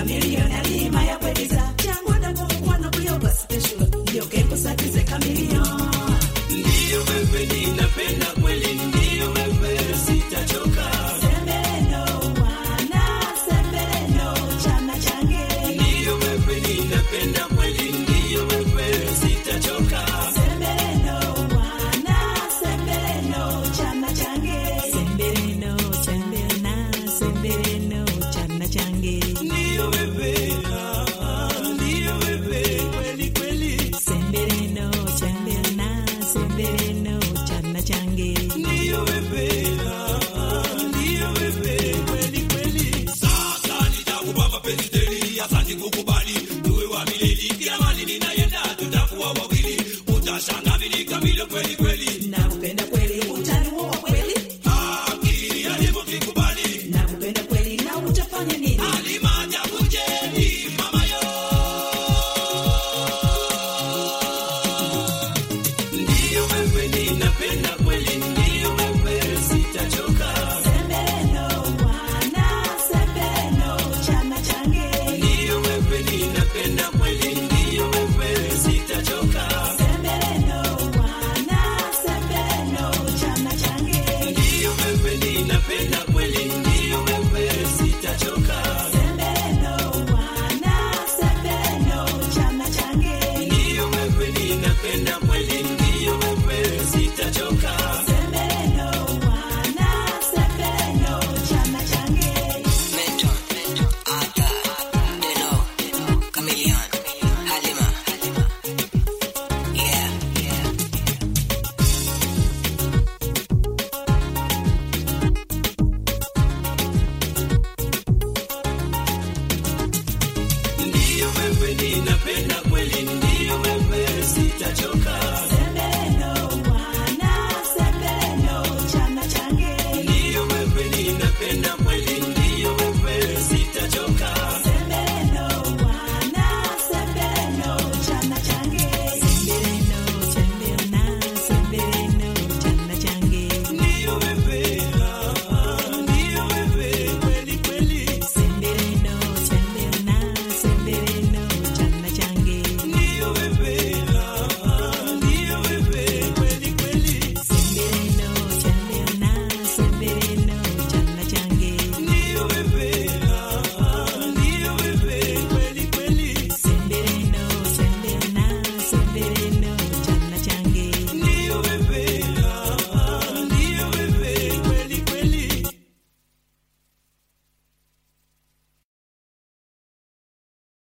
Chameleon alima ya kweliza changu ndako mwana kuyoba special ndio keko sakize Chameleon. Ndio wewe ninapenda kweli, ndio wewe sitachoka. Sembeleno wana sembeleno chana change. Ndio wewe ninapenda kweli, ndio wewe sitachoka. Sembeleno wana sembeleno chana change. Sembeleno chambelena sembeleno chana change. Ndio wewe, ndio wewe kweli kweli. Sembeleno chambelena sembeleno chana change. Ndio wewe, ndio wewe kweli kweli. Sasa nitakupa mapenzi teli, asante kukubali. Tuwe wa milele, kila mali ninaenda tutakuwa wawili. Utashangaa vile Chameleon kweli kweli. Nakupenda kweli utaniua kweli. Akili alivyokubali. Nakupenda kweli na utafanya nini? Alimaja kujeni mama yo. Ndio wewe ninapenda kweli, ndio wewe sitachoka. Sembeleno wana sembeleno chana change. Ndio wewe ninapenda kweli, ndio wewe sitachoka. Sembeleno wana sembeleno chana change. Ndio wewe ninapenda kweli, ndio wewe sitachoka. Sembeleno wana sembeleno chana change. Ndio wewe ninapenda kweli, ndio wewe sitachoka. Sembeleno wana sembeleno chana change. Mentor, Arthur, Deno, Chameleon, Halima. Yeah. Ndio wewe ninapenda kweli, ndio wewe sitachoka.